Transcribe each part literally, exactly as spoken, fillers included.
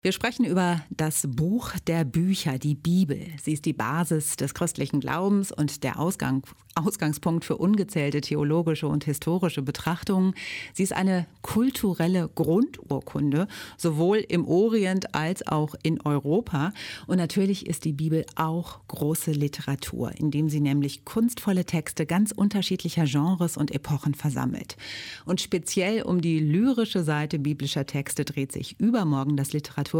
Wir sprechen über das Buch der Bücher, die Bibel. Sie ist die Basis des christlichen Glaubens und der Ausgang, Ausgangspunkt für ungezählte theologische und historische Betrachtungen. Sie ist eine kulturelle Grundurkunde, sowohl im Orient als auch in Europa. Und natürlich ist die Bibel auch große Literatur, indem sie nämlich kunstvolle Texte ganz unterschiedlicher Genres und Epochen versammelt. Und speziell um die lyrische Seite biblischer Texte dreht sich übermorgen das Literaturgespräch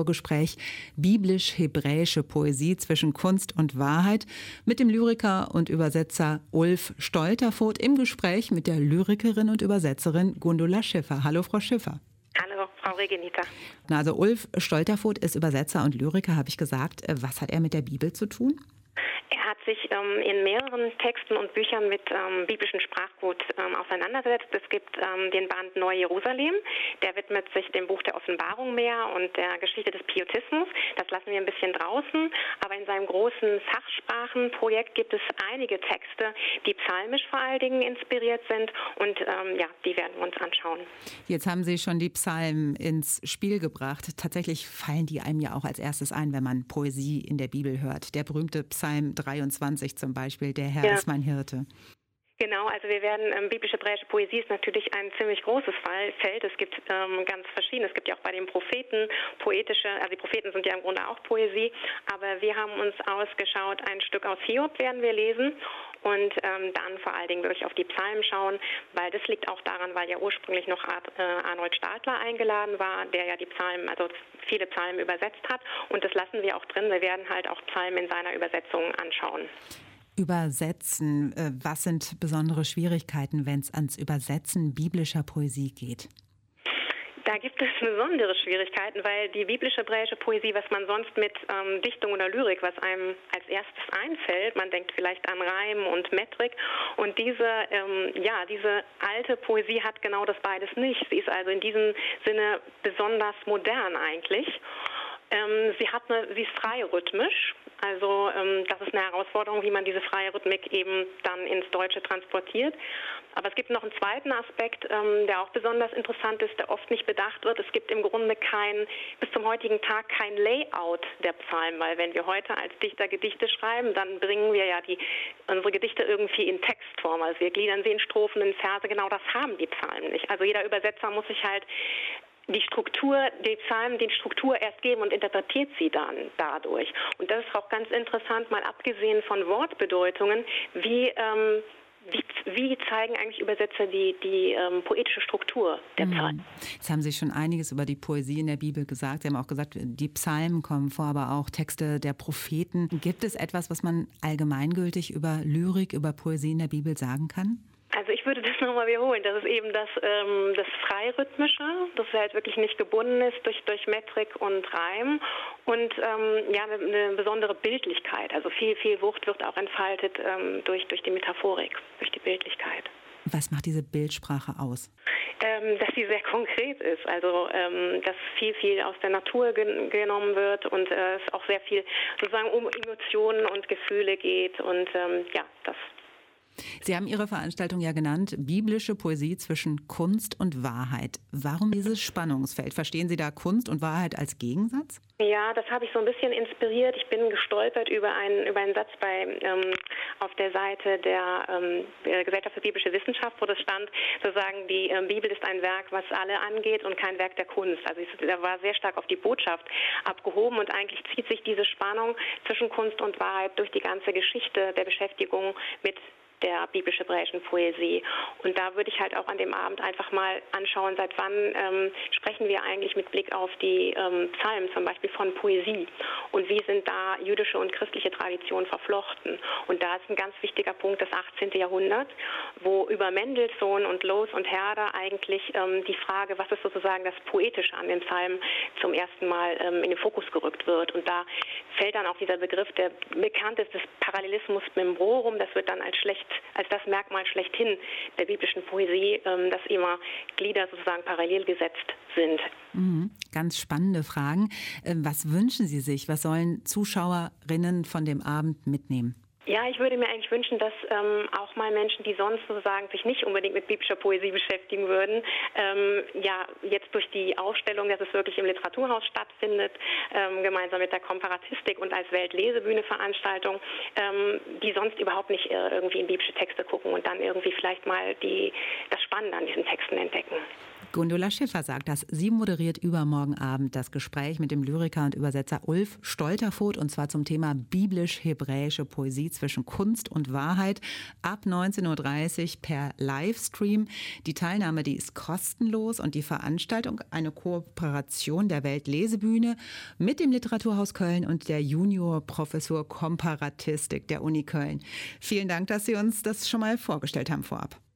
Biblisch-Hebräische Poesie zwischen Kunst und Wahrheit mit dem Lyriker und Übersetzer Ulf Stolterfoht im Gespräch mit der Lyrikerin und Übersetzerin Gundula Schiffer. Hallo, Frau Schiffer. Hallo, Frau Regenita. Also Ulf Stolterfoht ist Übersetzer und Lyriker, habe ich gesagt. Was hat er mit der Bibel zu tun? Er hat sich ähm, in mehreren Texten und Büchern mit ähm, biblischem Sprachgut ähm, auseinandergesetzt. Es gibt ähm, den Band Neu-Jerusalem, der widmet sich dem Buch der Offenbarung mehr und der Geschichte des Pietismus. Das lassen wir ein bisschen draußen, aber in seinem großen Fachsprachenprojekt gibt es einige Texte, die psalmisch vor allen Dingen inspiriert sind und ähm, ja, die werden wir uns anschauen. Jetzt haben Sie schon die Psalmen ins Spiel gebracht. Tatsächlich fallen die einem ja auch als erstes ein, wenn man Poesie in der Bibel hört. Der berühmte Psalm dreiundzwanzig zum Beispiel, der Herr ja. ist mein Hirte. Genau, also wir werden, ähm, biblische-hebräische Poesie ist natürlich ein ziemlich großes Fall, Feld. Es gibt ähm, ganz verschiedene, es gibt ja auch bei den Propheten poetische, also die Propheten sind ja im Grunde auch Poesie, aber wir haben uns ausgeschaut, ein Stück aus Hiob werden wir lesen und ähm, dann vor allen Dingen wirklich auf die Psalmen schauen, weil das liegt auch daran, weil ja ursprünglich noch Art, äh, Arnold Stadler eingeladen war, der ja die Psalmen, also viele Psalmen übersetzt hat und das lassen wir auch drin, wir werden halt auch Psalmen in seiner Übersetzung anschauen. Übersetzen. Was sind besondere Schwierigkeiten, wenn es ans Übersetzen biblischer Poesie geht? Da gibt es besondere Schwierigkeiten, weil die biblische-hebräische Poesie, was man sonst mit ähm, Dichtung oder Lyrik, was einem als erstes einfällt, man denkt vielleicht an Reim und Metrik und diese, ähm, ja, diese alte Poesie hat genau das beides nicht. Sie ist also in diesem Sinne besonders modern eigentlich. Ähm, sie hat eine, sie ist frei rhythmisch, also ähm, das ist eine Herausforderung, wie man diese freie Rhythmik eben dann ins Deutsche transportiert. Aber es gibt noch einen zweiten Aspekt, ähm, der auch besonders interessant ist, der oft nicht bedacht wird. Es gibt im Grunde kein, bis zum heutigen Tag kein Layout der Psalmen, weil wenn wir heute als Dichter Gedichte schreiben, dann bringen wir ja die, unsere Gedichte irgendwie in Textform. Also wir gliedern sie in Strophen, in Verse, genau das haben die Psalmen nicht. Also jeder Übersetzer muss sich halt die Struktur, die Psalmen, die Struktur erst geben und interpretiert sie dann dadurch. Und das ist auch ganz interessant, mal abgesehen von Wortbedeutungen, wie, ähm, wie, wie zeigen eigentlich Übersetzer die, die ähm, poetische Struktur der Psalmen. Jetzt haben Sie schon einiges über die Poesie in der Bibel gesagt. Sie haben auch gesagt, die Psalmen kommen vor, aber auch Texte der Propheten. Gibt es etwas, was man allgemeingültig über Lyrik, über Poesie in der Bibel sagen kann? Also ich würde das nochmal wiederholen. Das ist eben das, ähm, das Freirhythmische, das halt wirklich nicht gebunden ist durch, durch Metrik und Reim und ähm, ja, eine, eine besondere Bildlichkeit. Also viel, viel Wucht wird auch entfaltet ähm, durch, durch die Metaphorik, durch die Bildlichkeit. Was macht diese Bildsprache aus? Ähm, dass sie sehr konkret ist, also ähm, dass viel, viel aus der Natur gen- genommen wird und äh, es auch sehr viel sozusagen um Emotionen und Gefühle geht und ähm, ja, das Sie haben Ihre Veranstaltung ja genannt, biblische Poesie zwischen Kunst und Wahrheit. Warum dieses Spannungsfeld? Verstehen Sie da Kunst und Wahrheit als Gegensatz? Ja, das habe ich so ein bisschen inspiriert. Ich bin gestolpert über einen, über einen Satz bei, ähm, auf der Seite der, ähm, der Gesellschaft für biblische Wissenschaft, wo das stand, sozusagen, die ähm, Bibel ist ein Werk, was alle angeht und kein Werk der Kunst. Also da war sehr stark auf die Botschaft abgehoben und eigentlich zieht sich diese Spannung zwischen Kunst und Wahrheit durch die ganze Geschichte der Beschäftigung mit der biblisch-hebräischen Poesie. Und da würde ich halt auch an dem Abend einfach mal anschauen, seit wann ähm, sprechen wir eigentlich mit Blick auf die ähm, Psalmen zum Beispiel von Poesie und wie sind da jüdische und christliche Traditionen verflochten. Und da ist ein ganz wichtiger Punkt das achtzehnte Jahrhundert, wo über Mendelssohn und Loos und Herder eigentlich ähm, die Frage, was ist sozusagen das Poetische an den Psalmen, zum ersten Mal ähm, in den Fokus gerückt wird. Und da fällt dann auch dieser Begriff, der bekannt ist, des Parallelismus membrorum, das wird dann als schlecht als das Merkmal schlechthin der biblischen Poesie, dass immer Glieder sozusagen parallel gesetzt sind. Mhm. Ganz spannende Fragen. Was wünschen Sie sich? Was sollen Zuschauerinnen von dem Abend mitnehmen? Ja, ich würde mir eigentlich wünschen, dass ähm, auch mal Menschen, die sonst sozusagen sich nicht unbedingt mit biblischer Poesie beschäftigen würden, ähm, ja, jetzt durch die Aufstellung, dass es wirklich im Literaturhaus stattfindet, ähm, gemeinsam mit der Komparatistik und als Weltlesebühne-Veranstaltung, ähm, die sonst überhaupt nicht äh, irgendwie in biblische Texte gucken und dann irgendwie vielleicht mal die, das Spannende an diesen Texten entdecken. Gundula Schiffer sagt das. Sie moderiert übermorgen Abend das Gespräch mit dem Lyriker und Übersetzer Ulf Stolterfoht, und zwar zum Thema biblisch-hebräische Poesie zwischen Kunst und Wahrheit ab neunzehn Uhr dreißig per Livestream. Die Teilnahme, die ist kostenlos, und die Veranstaltung eine Kooperation der Weltlesebühne mit dem Literaturhaus Köln und der Juniorprofessur Komparatistik der Uni Köln. Vielen Dank, dass Sie uns das schon mal vorgestellt haben vorab.